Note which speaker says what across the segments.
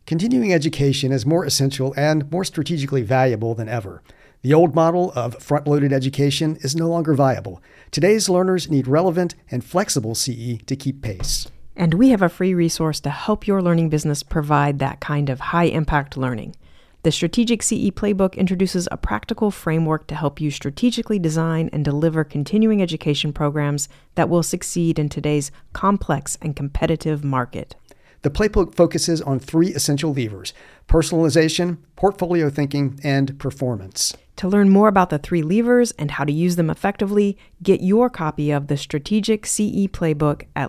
Speaker 1: Continuing education is more essential and more strategically valuable than ever. The old model of front-loaded education is no longer viable. Today's learners need relevant and flexible CE to keep pace.
Speaker 2: And we have a free resource to help your learning business provide that kind of high-impact learning. The Strategic CE Playbook introduces a practical framework to help you strategically design and deliver continuing education programs that will succeed in today's complex and competitive market.
Speaker 1: The playbook focuses on 3 essential levers: personalization, portfolio thinking, and performance.
Speaker 2: To learn more about the 3 levers and how to use them effectively, get your copy of the Strategic CE Playbook at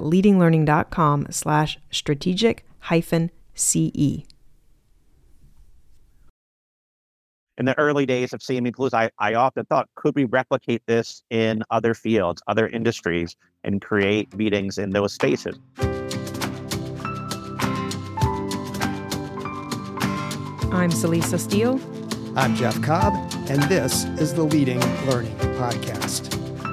Speaker 2: leadinglearning.com/strategic-CE.
Speaker 3: In the early days of CME Palooza, I often thought, could we replicate this in other fields, other industries, and create meetings in those spaces?
Speaker 2: I'm Celisa Steele.
Speaker 1: I'm Jeff Cobb, and this is the Leading Learning Podcast.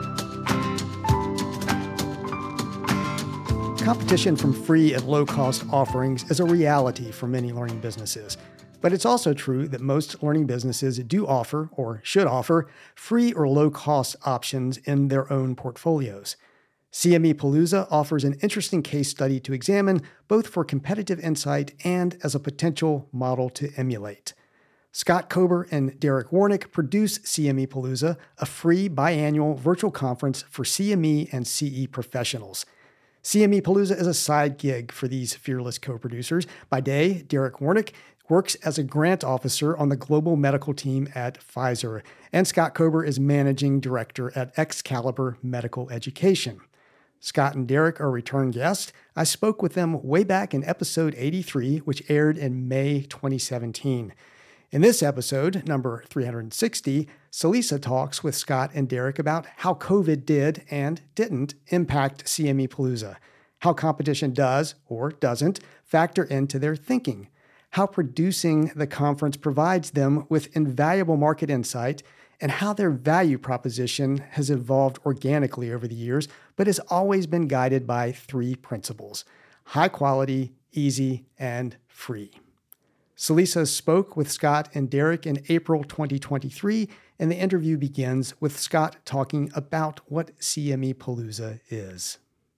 Speaker 1: Competition from free and low-cost offerings is a reality for many learning businesses. But it's also true that most learning businesses do offer, or should offer, free or low-cost options in their own portfolios. CME Palooza offers an interesting case study to examine, both for competitive insight and as a potential model to emulate. Scott Kober and Derek Warnick produce CME Palooza, a free biannual virtual conference for CME and CE professionals. CME Palooza is a side gig for these fearless co-producers. By day, Derek Warnick works as a grant officer on the global medical team at Pfizer, and Scott Kober is managing director at Excalibur Medical Education. Scott and Derek are return guests. I spoke with them way back in episode 83, which aired in May 2017. In this episode, number 360, Celisa talks with Scott and Derek about how COVID did and didn't impact CME Palooza, how competition does or doesn't factor into their thinking, how producing the conference provides them with invaluable market insight, and how their value proposition has evolved organically over the years, but has always been guided by 3 principles: high quality, easy, and free. Celisa spoke with Scott and Derek in April 2023, and the interview begins with Scott talking about what CME Palooza is.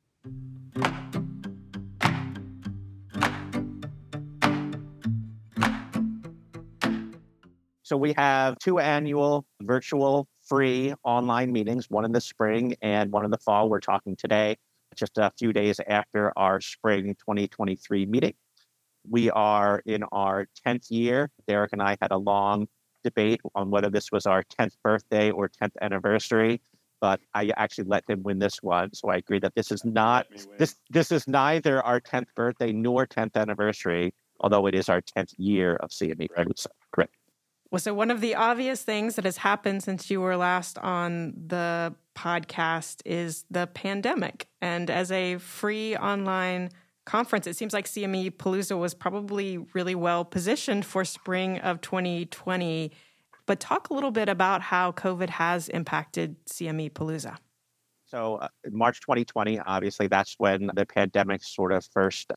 Speaker 3: So we have 2 annual virtual free online meetings, one in the spring and one in the fall. We're talking today, just a few days after our spring 2023 meeting. We are in our 10th year. Derek and I had a long debate on whether this was our 10th birthday or 10th anniversary, but I actually let him win this one. So I agree that this is not, this is neither our 10th birthday nor 10th anniversary, although it is our 10th year of CME. Correct.
Speaker 2: Well, so one of the obvious things that has happened since you were last on the podcast is the pandemic. And as a free online conference, it seems like CME Palooza was probably really well positioned for spring of 2020. But talk a little bit about how COVID has impacted CME Palooza.
Speaker 3: So in March 2020, obviously, that's when the pandemic sort of first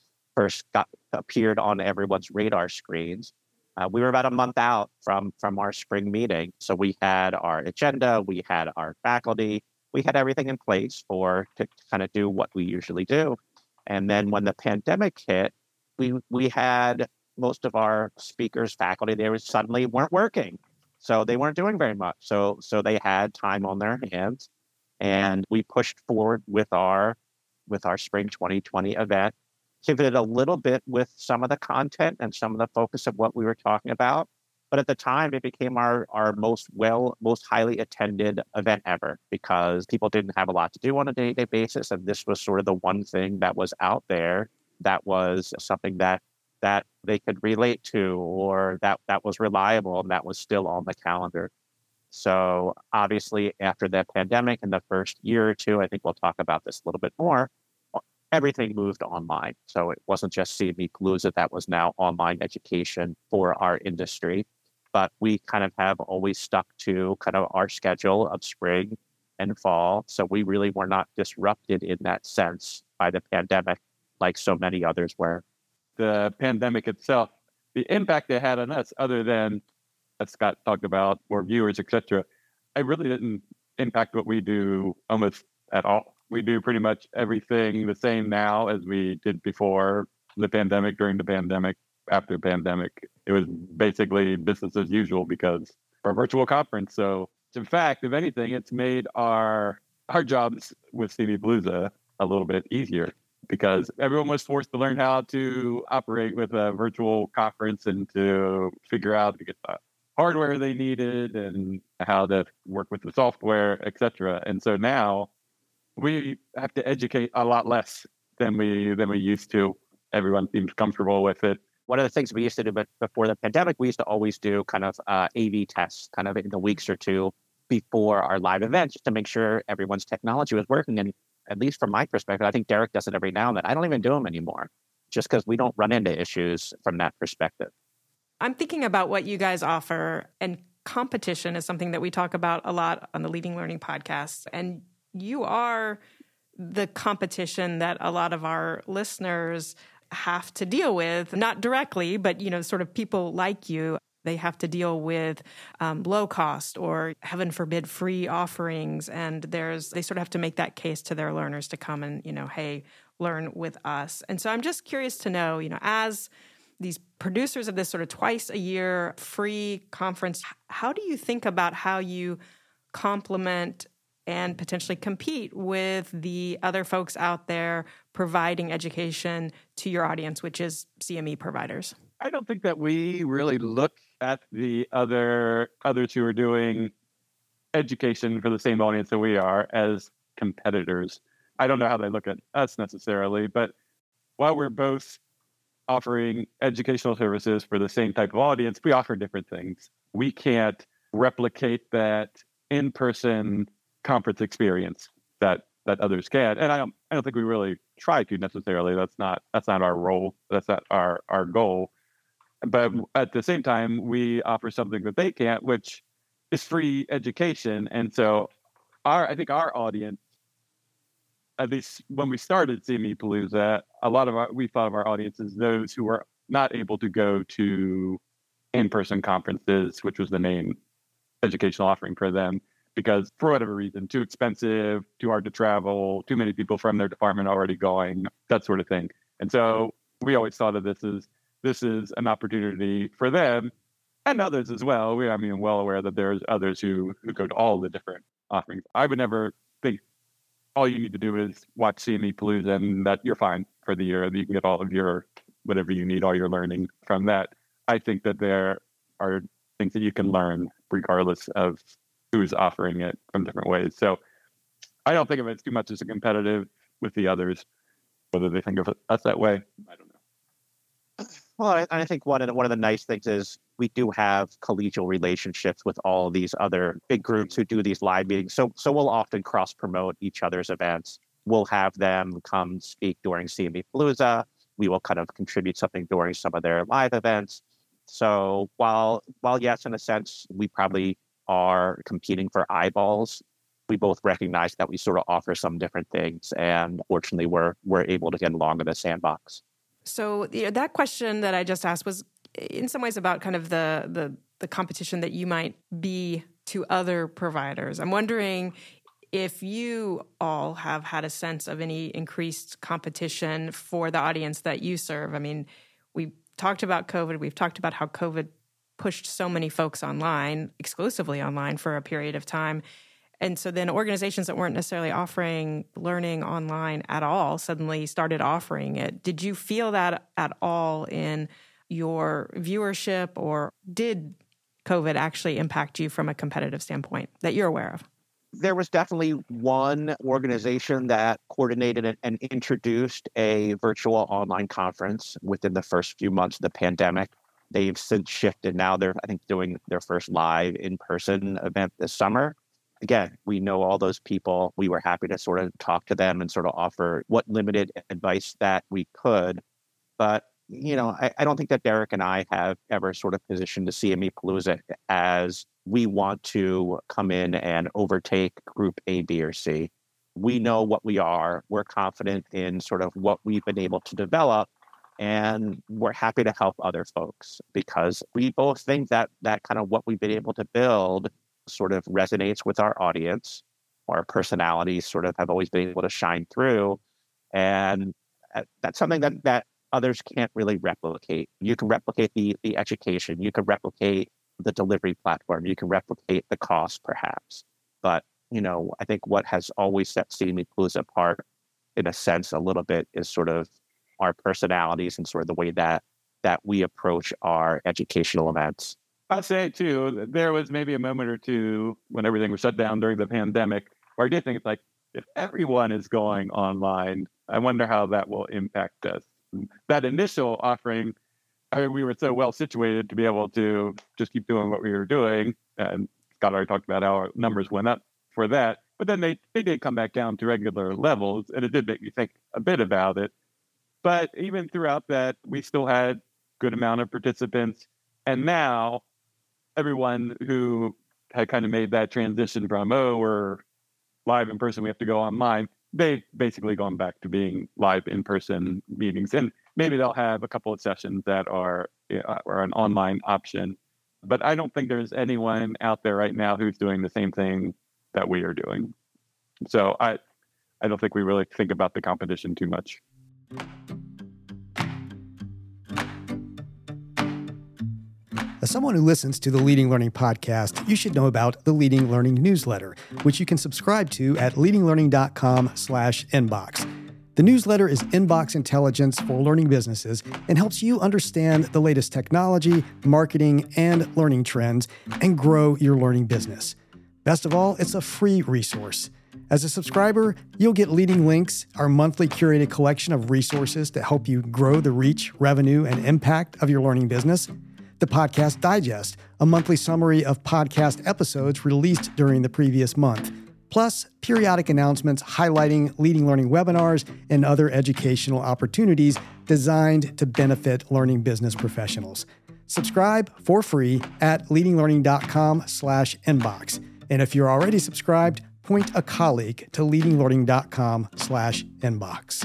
Speaker 3: appeared on everyone's radar screens. We were about a month out from our spring meeting. So we had our agenda, we had our faculty, we had everything in place to kind of do what we usually do. And then when the pandemic hit, we had most of our speakers, faculty, suddenly weren't working. So they weren't doing very much. So they had time on their hands. And we pushed forward with our spring 2020 event, pivoted a little bit with some of the content and some of the focus of what we were talking about. But at the time, it became our most highly attended event ever because people didn't have a lot to do on a day-to-day basis. And this was sort of the one thing that was out there that was something that they could relate to, or that was reliable and that was still on the calendar. So obviously, after the pandemic in the first year or two, I think we'll talk about this a little bit more, everything moved online. So it wasn't just CME Palooza that was now online education for our industry, but we kind of have always stuck to kind of our schedule of spring and fall. So we really were not disrupted in that sense by the pandemic like so many others were.
Speaker 4: The pandemic itself the impact it had on us, other than, as Scott talked about, more viewers, etc., it really didn't impact what we do almost at all. We do pretty much everything the same now as we did before the pandemic, during the pandemic, after the pandemic. It was basically business as usual because for a virtual conference. So in fact, if anything, it's made our jobs with CME Palooza a little bit easier, because everyone was forced to learn how to operate with a virtual conference and to figure out to get the hardware they needed and how to work with the software, etc. And so now we have to educate a lot less than we used to. Everyone seems comfortable with it.
Speaker 3: One of the things we used to do before the pandemic, we used to always do kind of AV tests kind of in the weeks or two before our live events, just to make sure everyone's technology was working. And at least from my perspective, I think Derek does it every now and then. I don't even do them anymore, just because we don't run into issues from that perspective.
Speaker 2: I'm thinking about what you guys offer, and competition is something that we talk about a lot on the Leading Learning podcast. And you are the competition that a lot of our listeners have to deal with, not directly, but, sort of people like you. They have to deal with low cost or, heaven forbid, free offerings. And they sort of have to make that case to their learners to come and, hey, learn with us. And so I'm just curious to know, as these producers of this sort of twice a year free conference, how do you think about how you complement and potentially compete with the other folks out there providing education to your audience, which is CME providers?
Speaker 4: I don't think that we really look at the others who are doing education for the same audience that we are as competitors. I don't know how they look at us necessarily, but while we're both offering educational services for the same type of audience, we offer different things. We can't replicate that in-person conference experience that others can, and I don't think we really try to necessarily. That's not our role. That's not our goal. But at the same time, we offer something that they can't, which is free education. And so, I think our audience, at least when we started CME Palooza, we thought of our audience as those who were not able to go to in-person conferences, which was the main educational offering for them, because for whatever reason, too expensive, too hard to travel, too many people from their department already going, that sort of thing. And so we always thought of this is an opportunity for them and others as well. I'm well aware that there's others who go to all the different offerings. I would never think all you need to do is watch CME Palooza and that you're fine for the year. You can get all of your, whatever you need, all your learning from that. I think that there are things that you can learn regardless of who's offering it from different ways. So I don't think of it too much as a competitive with the others. Whether they think of us that way, I don't know.
Speaker 3: Well, I think one of the nice things is we do have collegial relationships with all these other big groups who do these live meetings. So we'll often cross promote each other's events. We'll have them come speak during CME Palooza. We will kind of contribute something during some of their live events. So while yes, in a sense, we probably are competing for eyeballs, we both recognize that we sort of offer some different things, and fortunately, we're able to get along in the sandbox.
Speaker 2: So that question that I just asked was, in some ways, about kind of the competition that you might be to other providers. I'm wondering if you all have had a sense of any increased competition for the audience that you serve. I mean, we talked about COVID. We've talked about how COVID pushed so many folks online, exclusively online for a period of time. And so then organizations that weren't necessarily offering learning online at all suddenly started offering it. Did you feel that at all in your viewership, or did COVID actually impact you from a competitive standpoint that you're aware of?
Speaker 3: There was definitely one organization that coordinated and introduced a virtual online conference within the first few months of the pandemic. They've since shifted. Now they're, I think, doing their first live in-person event this summer. Again, we know all those people. We were happy to sort of talk to them and sort of offer what limited advice that we could. But, I don't think that Derek and I have ever sort of positioned the CME Palooza as we want to come in and overtake group A, B, or C. We know what we are. We're confident in sort of what we've been able to develop. And we're happy to help other folks because we both think that kind of what we've been able to build sort of resonates with our audience. Our personalities sort of have always been able to shine through. And that's something that others can't really replicate. You can replicate the education. You can replicate the delivery platform. You can replicate the cost, perhaps. But, I think what has always set CME Palooza apart, in a sense, a little bit, is sort of our personalities and sort of the way that we approach our educational events.
Speaker 4: I'd say, too, there was maybe a moment or two when everything was shut down during the pandemic where I did think it's like, if everyone is going online, I wonder how that will impact us. That initial offering, we were so well situated to be able to just keep doing what we were doing. And Scott already talked about how our numbers went up for that. But then they did come back down to regular levels, and it did make me think a bit about it. But even throughout that, we still had a good amount of participants. And now everyone who had kind of made that transition from, we're live in person, we have to go online, they've basically gone back to being live in-person meetings. And maybe they'll have a couple of sessions that are an online option. But I don't think there's anyone out there right now who's doing the same thing that we are doing. So I don't think we really think about the competition too much.
Speaker 1: As someone who listens to the Leading Learning podcast, you should know about the Leading Learning newsletter, which you can subscribe to at leadinglearning.com/inbox. The newsletter is inbox intelligence for learning businesses and helps you understand the latest technology, marketing, and learning trends and grow your learning business. Best of all, it's a free resource. As a subscriber, you'll get Leading Links, our monthly curated collection of resources to help you grow the reach, revenue, and impact of your learning business. The Podcast Digest, a monthly summary of podcast episodes released during the previous month, plus periodic announcements highlighting Leading Learning webinars and other educational opportunities designed to benefit learning business professionals. Subscribe for free at leadinglearning.com/inbox. And if you're already subscribed, point a colleague to leadinglearning.com/inbox.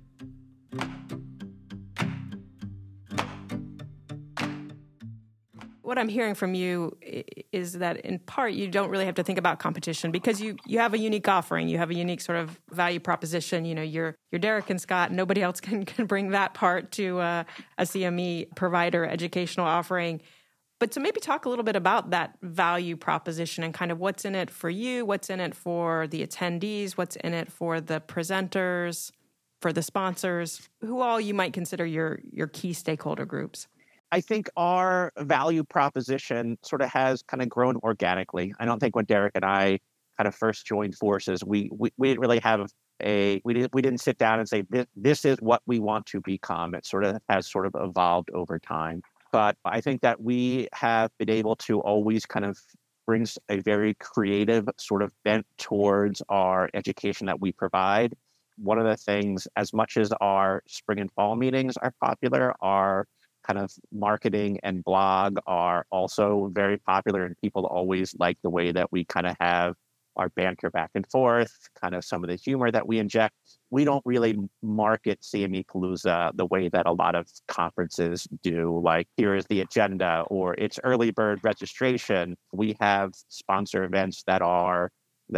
Speaker 2: What I'm hearing from you is that in part you don't really have to think about competition because you have a unique offering. You have a unique sort of value proposition. You're Derek and Scott. Nobody else can bring that part to a CME provider educational offering. But so maybe talk a little bit about that value proposition and kind of what's in it for you, what's in it for the attendees, what's in it for the presenters, for the sponsors, who all you might consider your key stakeholder groups.
Speaker 3: I think our value proposition sort of has kind of grown organically. I don't think when Derek and I kind of first joined forces, we didn't really have we didn't sit down and say, this is what we want to become. It sort of has sort of evolved over time. But I think that we have been able to always kind of bring a very creative sort of bent towards our education that we provide. One of the things, as much as our spring and fall meetings are popular, our kind of marketing and blog are also very popular, and people always like the way that we kind of have our banter back and forth, kind of some of the humor that we inject. We don't really market CME Palooza the way that a lot of conferences do, like here is the agenda or it's early bird registration. We have sponsor events that are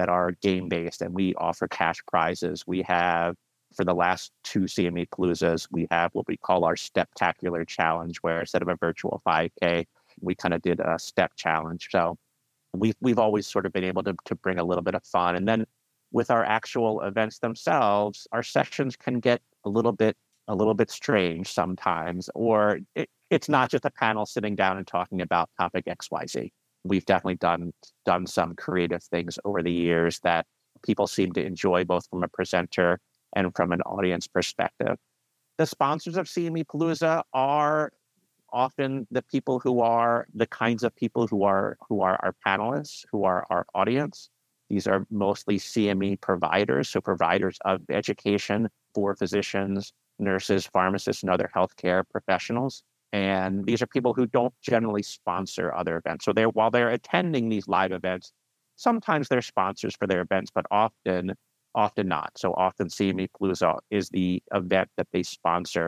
Speaker 3: game based, and we offer cash prizes. We have, for the last 2 CME Paloozas, we have what we call our Steptacular Challenge, where instead of a virtual 5K, we kind of did a step challenge. So we've always sort of been able to bring a little bit of fun. And then with our actual events themselves, our sessions can get a little bit strange sometimes, or it's not just a panel sitting down and talking about topic XYZ. We've definitely done some creative things over the years that people seem to enjoy, both from a presenter and from an audience perspective. The sponsors of CME Palooza are often the people who are the kinds of people who are our panelists, who are our audience. These are mostly CME providers, so providers of education for physicians, nurses, pharmacists, and other healthcare professionals. And these are people who don't generally sponsor other events. So while they're attending these live events, sometimes they're sponsors for their events, but often not. So often CME Palooza is the event that they sponsor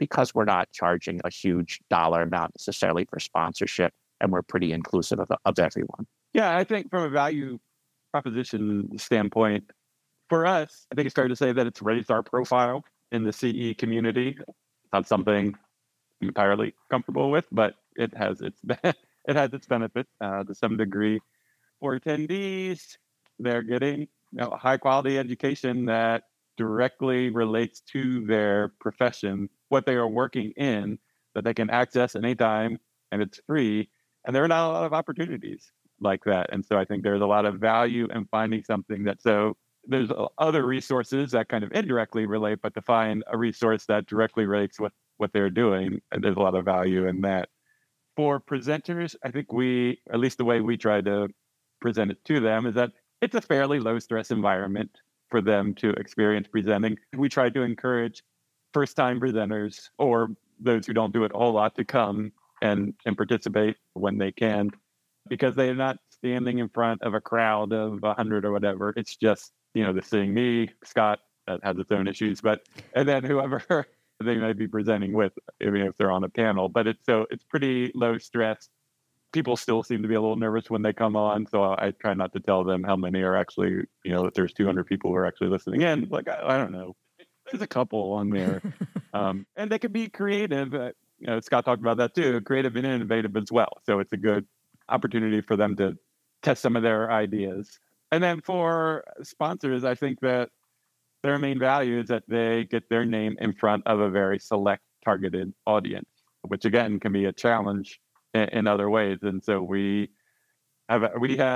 Speaker 3: because we're not charging a huge dollar amount necessarily for sponsorship, and we're pretty inclusive of everyone.
Speaker 4: Yeah, I think from a value proposition standpoint, for us, I think it's fair to say that it's raised our profile in the CE community. It's not something I'm entirely comfortable with, but it has its benefit to some degree. For attendees, they're getting high quality education that directly relates to their profession, what they are working in, that they can access anytime, and it's free. And there are not a lot of opportunities like that. And so I think there's a lot of value in finding something that, so there's other resources that kind of indirectly relate, but to find a resource that directly relates with what they're doing, and there's a lot of value in that. For presenters, I think at least the way we try to present it to them, is that it's a fairly low stress environment for them to experience presenting. We try to encourage first time presenters or those who don't do it a whole lot to come and participate when they can, because they're not standing in front of a crowd of 100 or whatever. It's just, they're seeing me, Scott, that has its own issues, and then whoever they may be presenting with, even if they're on a panel. But it's pretty low stress. People still seem to be a little nervous when they come on, so I try not to tell them how many are actually, if there's 200 people who are actually listening in. Like, I don't know. There's a couple on there. And they can be creative. Scott talked about that too, creative and innovative as well. So it's a good opportunity for them to test some of their ideas. And then for sponsors, I think that their main value is that they get their name in front of a very select targeted audience, which again can be a challenge in other ways. And so we have,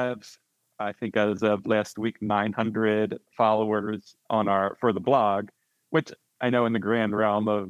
Speaker 4: I think as of last week, 900 followers for the blog, which I know in the grand realm of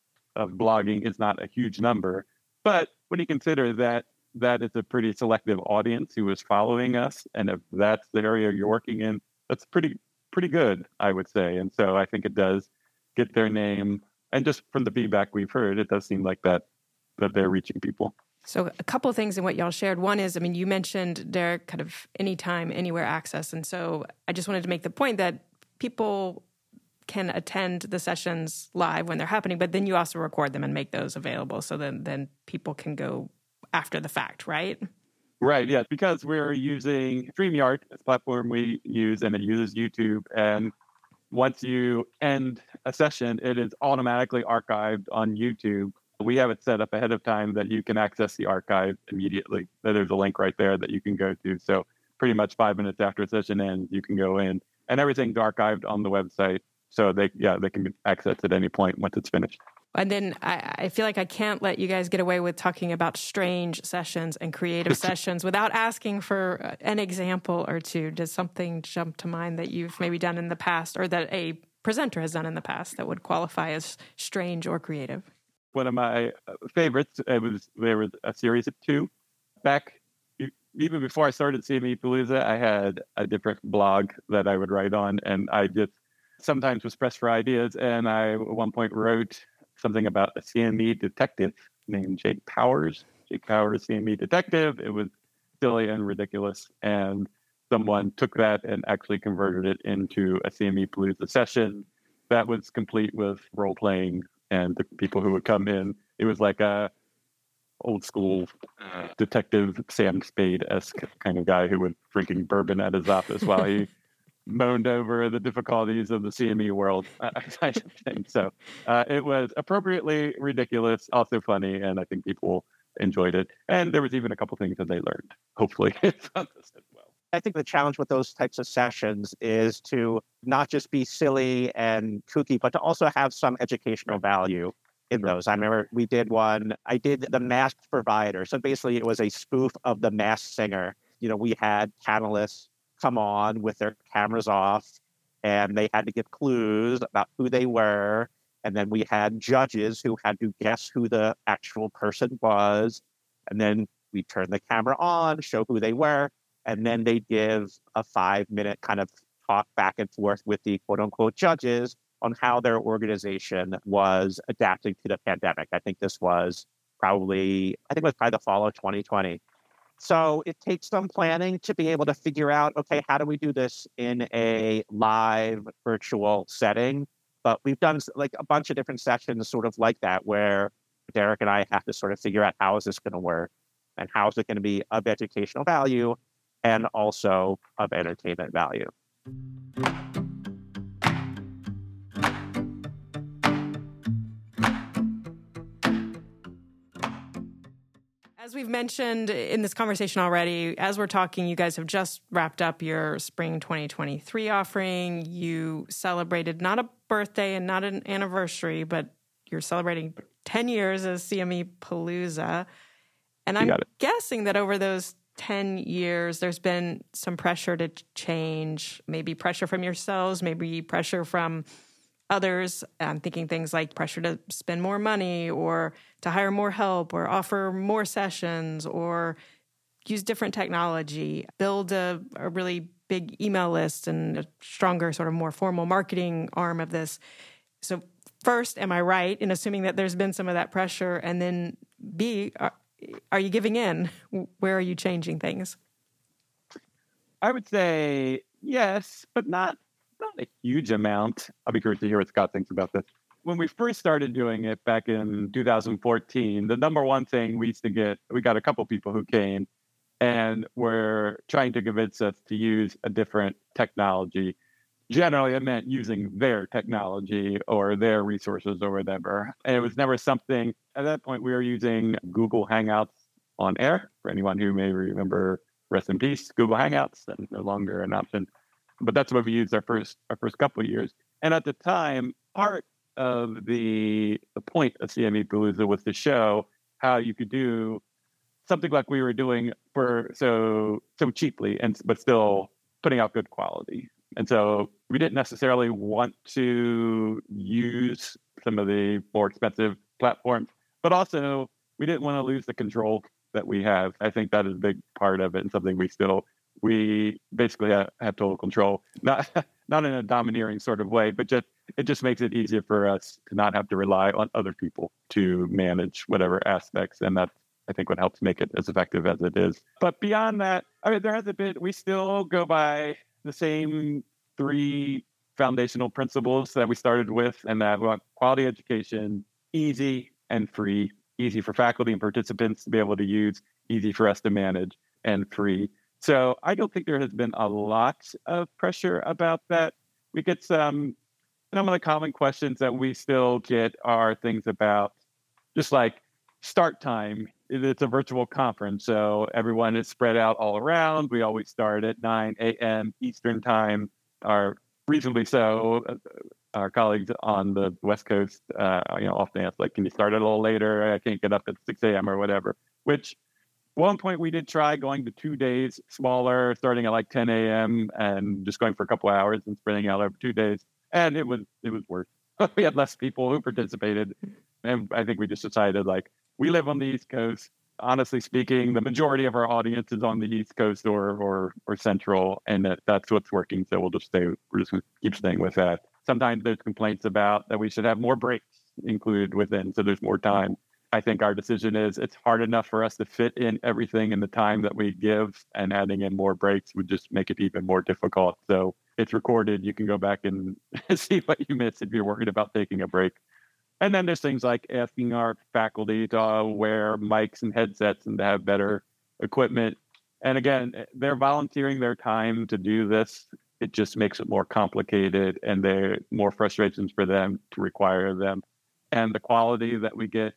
Speaker 4: blogging is not a huge number. But when you consider that is a pretty selective audience who is following us, and if that's the area you're working in, that's pretty good, I would say. And so I think it does get their name. And just from the feedback we've heard, it does seem like that they're reaching people.
Speaker 2: So a couple of things in what y'all shared. One is, you mentioned their kind of anytime, anywhere access. And so I just wanted to make the point that people can attend the sessions live when they're happening, but then you also record them and make those available. So then people can go after the fact, right?
Speaker 4: Right, yeah, because we're using StreamYard as a platform we use, and it uses YouTube. And once you end a session, it is automatically archived on YouTube. We have it set up ahead of time that you can access the archive immediately. There's a link right there that you can go to. So pretty much 5 minutes after a session ends, you can go in, and everything's archived on the website. So they can access at any point once it's finished.
Speaker 2: And then I feel like I can't let you guys get away with talking about strange sessions and creative sessions without asking for an example or two. Does something jump to mind that you've maybe done in the past, or that a presenter has done in the past, that would qualify as strange or creative?
Speaker 4: One of my favorites, there was a series of 2. Back, even before I started CME Palooza, I had a different blog that I would write on, and I just sometimes was pressed for ideas. And I, at one point, wrote something about a CME detective named Jake Powers. Jake Powers, CME detective. It was silly and ridiculous. And someone took that and actually converted it into a CME Palooza session that was complete with role playing and the people who would come in. It was like a old school detective Sam Spade-esque kind of guy who would drinking bourbon at his office while he moaned over the difficulties of the CME world, kind of thing. So it was appropriately ridiculous, also funny, and I think people enjoyed it. And there was even a couple things that they learned, hopefully, from this as well.
Speaker 3: I think the challenge with those types of sessions is to not just be silly and kooky, but to also have some educational value in those. I remember we did one, I did The Masked Provider. So basically it was a spoof of The Masked Singer. We had panelists come on with their cameras off, and they had to give clues about who they were. And then we had judges who had to guess who the actual person was. And then we turn the camera on, show who they were, and then they give a 5-minute kind of talk back and forth with the quote unquote judges on how their organization was adapting to the pandemic. I think it was probably the fall of 2020. So it takes some planning to be able to figure out, okay, how do we do this in a live virtual setting? But we've done like a bunch of different sessions sort of like that, where Derek and I have to sort of figure out how is this going to work and how is it going to be of educational value and also of entertainment value.
Speaker 2: As we've mentioned in this conversation already, as we're talking, you guys have just wrapped up your spring 2023 offering. You celebrated not a birthday and not an anniversary, but you're celebrating 10 years as CME Palooza. And I'm guessing that over those 10 years, there's been some pressure to change, maybe pressure from yourselves, maybe pressure from others. I'm thinking things like pressure to spend more money or to hire more help or offer more sessions or use different technology, build a really big email list and a stronger, sort of more formal marketing arm of this. So first, am I right in assuming that there's been some of that pressure? And then B, are you giving in? Where are you changing things?
Speaker 4: I would say yes, but not a huge amount. I'll be curious to hear what Scott thinks about this. When we first started doing it back in 2014, the number one thing we got a couple people who came and were trying to convince us to use a different technology. Generally, it meant using their technology or their resources or whatever. And it was never something, at that point, we were using Google Hangouts on air. For anyone who may remember, rest in peace, Google Hangouts, that's no longer an option. But that's what we used our first couple of years. And at the time, part of the point of CME Palooza was to show how you could do something like we were doing for so cheaply, but still putting out good quality. And so we didn't necessarily want to use some of the more expensive platforms, but also we didn't want to lose the control that we have. I think that is a big part of it and something we basically have total control, not in a domineering sort of way, but it just makes it easier for us to not have to rely on other people to manage whatever aspects. And that's, I think, what helps make it as effective as it is. But beyond that, I mean, there has been, we still go by the same 3 foundational principles that we started with, and that we want quality education, easy and free, easy for faculty and participants to be able to use, easy for us to manage, and free. So I don't think there has been a lot of pressure about that. We get some of the common questions that we still get are things about just like start time. It's a virtual conference, so everyone is spread out all around. We always start at 9 a.m. Eastern time, are reasonably so. Our colleagues on the West Coast, often ask, like, can you start a little later? I can't get up at 6 a.m. or whatever, which at one point we did try going to 2 days smaller, starting at like 10 a.m. and just going for a couple of hours and spreading out over 2 days. And it was worse. We had less people who participated. And I think we just decided, like, we live on the East Coast. Honestly speaking, the majority of our audience is on the East Coast or Central, and that's what's working. So we're just going to keep staying with that. Sometimes there's complaints about that we should have more breaks included within, so there's more time. I think our decision is it's hard enough for us to fit in everything in the time that we give, and adding in more breaks would just make it even more difficult. So it's recorded. You can go back and see what you missed if you're worried about taking a break. And then there's things like asking our faculty to wear mics and headsets and to have better equipment. And again, they're volunteering their time to do this. It just makes it more complicated, and there are more frustrations for them to require them. And the quality that we get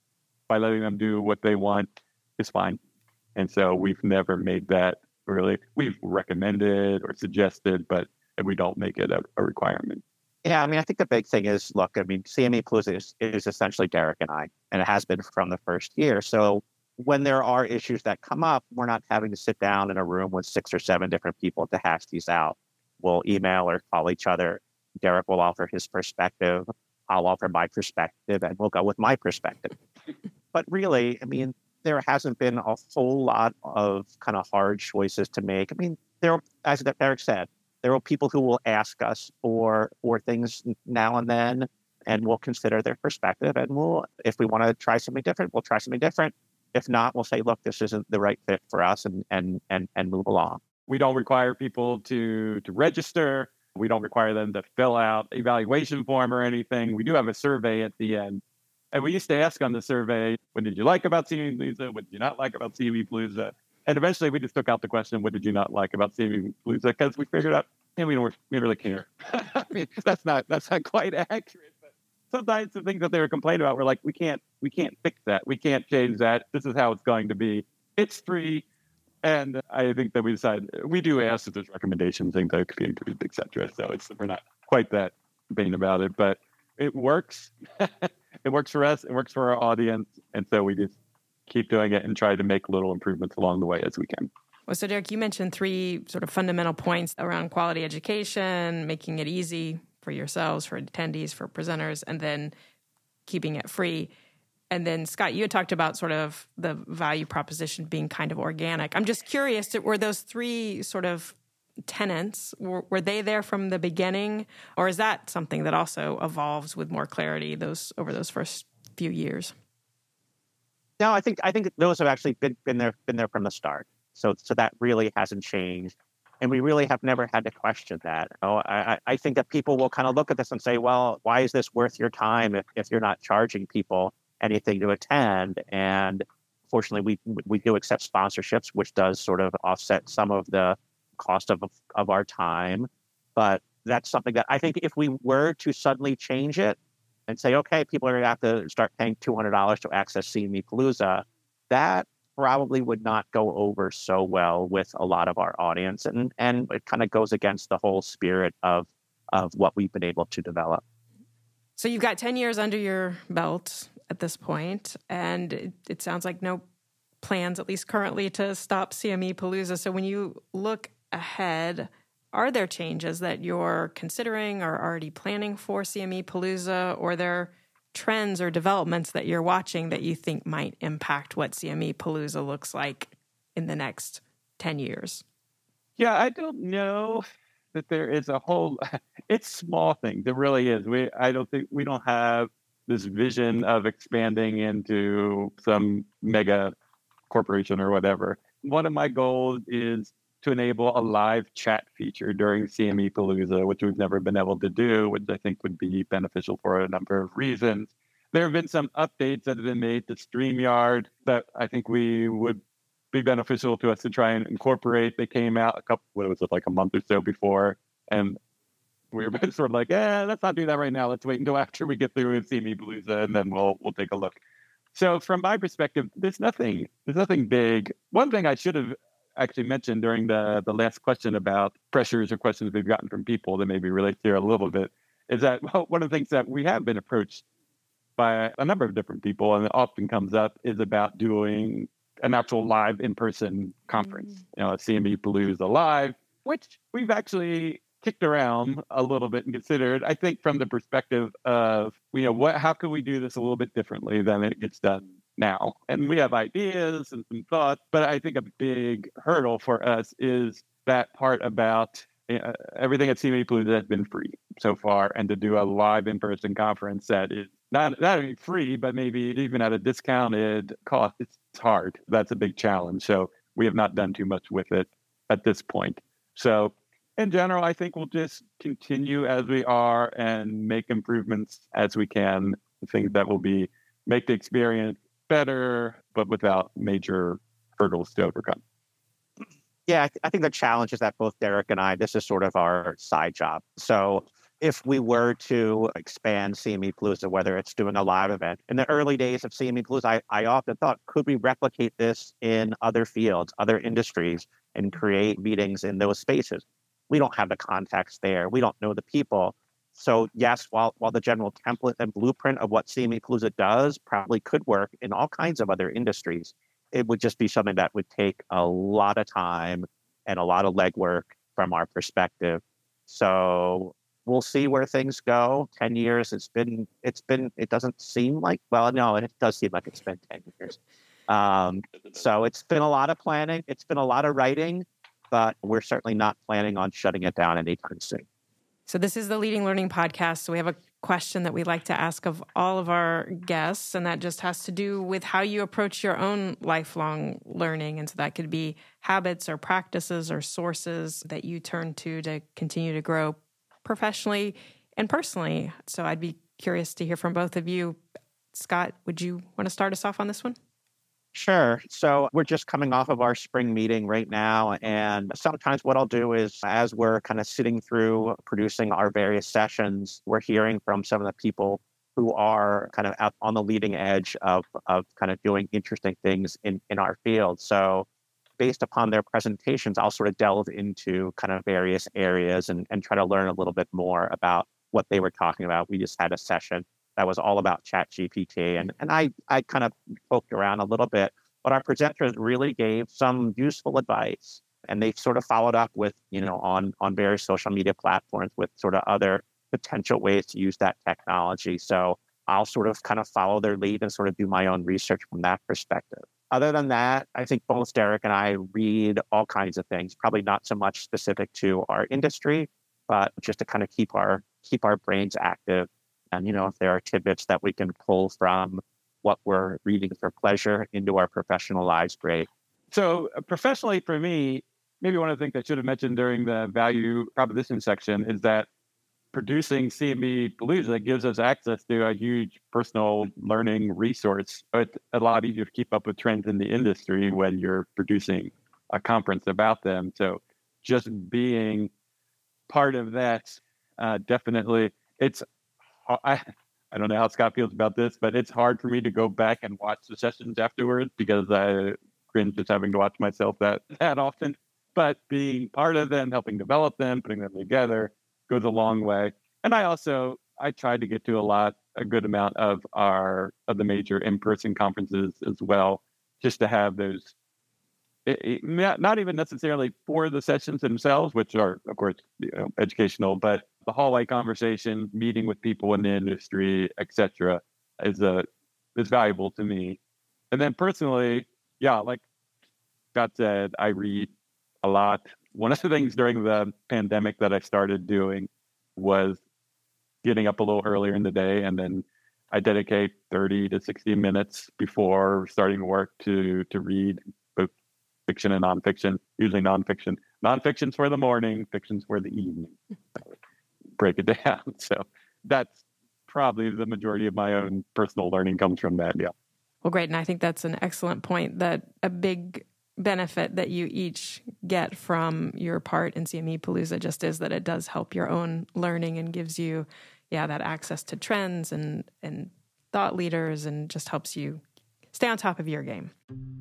Speaker 4: by letting them do what they want is fine. And so we've never made that really, we've recommended or suggested, but we don't make it a requirement.
Speaker 3: Yeah, I mean, I think the big thing is, look, I mean, CME Palooza is essentially Derek and I, and it has been from the first year. So when there are issues that come up, we're not having to sit down in a room with 6 or 7 different people to hash these out. We'll email or call each other. Derek will offer his perspective. I'll offer my perspective, and we'll go with my perspective. But really, I mean, there hasn't been a whole lot of kind of hard choices to make. I mean, as Derek said, there are people who will ask us for things now and then, and we'll consider their perspective. And if we want to try something different, we'll try something different. If not, we'll say, look, this isn't the right fit for us, and move along.
Speaker 4: We don't require people to register. We don't require them to fill out evaluation form or anything. We do have a survey at the end. And we used to ask on the survey, what did you like about CME Palooza? What did you not like about CME Palooza? And eventually we just took out the question, what did you not like about CME Palooza? Because we figured out, we don't really care. I mean, that's not quite accurate. But sometimes the things that they were complaining about were like, we can't fix that. We can't change that. This is how it's going to be. It's free. And I think that we decided, we do ask if there's recommendations, things that could be improved, et cetera. So we're not quite that vain about it, but it works. It works for us. It works for our audience. And so we just keep doing it and try to make little improvements along the way as we can.
Speaker 2: Well, so Derek, you mentioned 3 sort of fundamental points around quality education, making it easy for yourselves, for attendees, for presenters, and then keeping it free. And then, Scott, you had talked about sort of the value proposition being kind of organic. I'm just curious, were those 3 sort of tenets, were they there from the beginning? Or is that something that also evolves with more clarity over those first few years?
Speaker 3: No, I think those have actually been there from the start. So that really hasn't changed. And we really have never had to question that. I think that people will kind of look at this and say, well, why is this worth your time if you're not charging people anything to attend? And fortunately, we do accept sponsorships, which does sort of offset some of the cost of our time. But that's something that I think if we were to suddenly change it and say, okay, people are going to have to start paying $200 to access CME Palooza, that probably would not go over so well with a lot of our audience. And it kind of goes against the whole spirit of what we've been able to develop.
Speaker 2: So you've got 10 years under your belt at this point, and it sounds like no plans, at least currently, to stop CME Palooza. So when you look ahead, are there changes that you're considering or already planning for CME Palooza, or are there trends or developments that you're watching that you think might impact what CME Palooza looks like in the next 10 years?
Speaker 4: Yeah, I don't know that there is a whole, it's small things. It really is. I don't have this vision of expanding into some mega corporation or whatever. One of my goals is to enable a live chat feature during CME Palooza, which we've never been able to do, which I think would be beneficial for a number of reasons. There have been some updates that have been made to StreamYard that I think we would be beneficial to us to try and incorporate. They came out like a month or so before, and we were sort of like, let's not do that right now. Let's wait until after we get through with CME Palooza, and then we'll take a look. So from my perspective, there's nothing big. One thing I should have actually mentioned during the last question about pressures or questions we've gotten from people that maybe relate here a little bit is that one of the things that we have been approached by a number of different people, and it often comes up, is about doing an actual live in-person conference, CME Palooza Live, which we've actually kicked around a little bit and considered, I think, from the perspective of, how can we do this a little bit differently than it gets done now? And we have ideas and some thoughts, but I think a big hurdle for us is that part about everything at CME Palooza has been free so far, and to do a live in-person conference that is not only free, but maybe even at a discounted cost, it's hard. That's a big challenge. So we have not done too much with it at this point. So in general, I think we'll just continue as we are and make improvements as we can, things that will make the experience better, but without major hurdles to overcome.
Speaker 3: Yeah, I think the challenge is that both Derek and I, this is sort of our side job. So if we were to expand CME Palooza, whether it's doing a live event, in the early days of CME Palooza, I often thought, could we replicate this in other fields, other industries, and create meetings in those spaces? We don't have the context there. We don't know the people. So yes, while the general template and blueprint of what CME Palooza does probably could work in all kinds of other industries, it would just be something that would take a lot of time and a lot of legwork from our perspective. So we'll see where things go. 10 years, it doesn't seem like, well, no, it does seem like it's been 10 years. So it's been a lot of planning. It's been a lot of writing, but we're certainly not planning on shutting it down anytime soon.
Speaker 2: So this is the Leading Learning Podcast. So we have a question that we like to ask of all of our guests, and that just has to do with how you approach your own lifelong learning. And so that could be habits or practices or sources that you turn to continue to grow professionally and personally. So I'd be curious to hear from both of you. Scott, would you want to start us off on this one?
Speaker 3: Sure. So we're just coming off of our spring meeting right now. And sometimes what I'll do is, as we're kind of sitting through producing our various sessions, we're hearing from some of the people who are kind of out on the leading edge of kind of doing interesting things in our field. So based upon their presentations, I'll sort of delve into kind of various areas and try to learn a little bit more about what they were talking about. We just had a session that was all about ChatGPT, and I kind of poked around a little bit, but our presenters really gave some useful advice, and they sort of followed up with, on various social media platforms with sort of other potential ways to use that technology. So I'll sort of kind of follow their lead and sort of do my own research from that perspective. Other than that, I think both Derek and I read all kinds of things, probably not so much specific to our industry, but just to kind of keep our brains active. And, if there are tidbits that we can pull from what we're reading for pleasure into our professional lives, great.
Speaker 4: So professionally for me, maybe one of the things I should have mentioned during the value proposition section is that producing CME Palooza gives us access to a huge personal learning resource. It's a lot easier to keep up with trends in the industry when you're producing a conference about them. So just being part of that, definitely, I don't know how Scott feels about this, but it's hard for me to go back and watch the sessions afterwards because I cringe just having to watch myself that often. But being part of them, helping develop them, putting them together goes a long way. And I tried to get to a good amount of the major in-person conferences as well, just to have those, not even necessarily for the sessions themselves, which are, of course, educational, but the hallway conversation, meeting with people in the industry, etc., is valuable to me. And then personally, like Scott said, I read a lot. One of the things during the pandemic that I started doing was getting up a little earlier in the day, and then I dedicate 30 to 60 minutes before starting work to read both fiction and nonfiction, usually nonfiction. Nonfiction's for the morning, fiction's for the evening. Break it down. So that's probably the majority of my own personal learning comes from that. Yeah.
Speaker 2: Well, great. And I think that's an excellent point, that a big benefit that you each get from your part in CME Palooza just is that it does help your own learning and gives you, that access to trends and thought leaders, and just helps you stay on top of your game.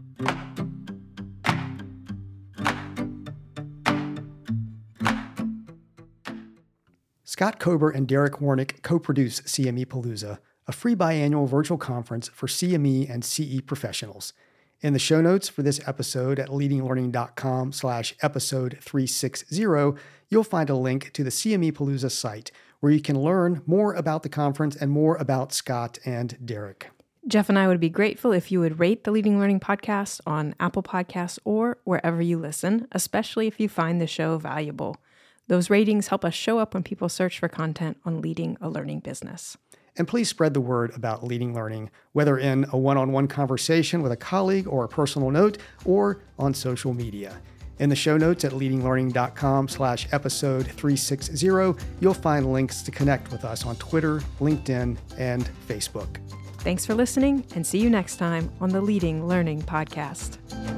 Speaker 1: Scott Kober and Derek Warnick co-produce CME Palooza, a free biannual virtual conference for CME and CE professionals. In the show notes for this episode at leadinglearning.com/episode 360, you'll find a link to the CME Palooza site where you can learn more about the conference and more about Scott and Derek.
Speaker 2: Jeff and I would be grateful if you would rate the Leading Learning Podcast on Apple Podcasts or wherever you listen, especially if you find the show valuable. Those ratings help us show up when people search for content on leading a learning business.
Speaker 1: And please spread the word about Leading Learning, whether in a one-on-one conversation with a colleague or a personal note, or on social media. In the show notes at leadinglearning.com/episode 360, you'll find links to connect with us on Twitter, LinkedIn, and Facebook.
Speaker 2: Thanks for listening, and see you next time on the Leading Learning Podcast.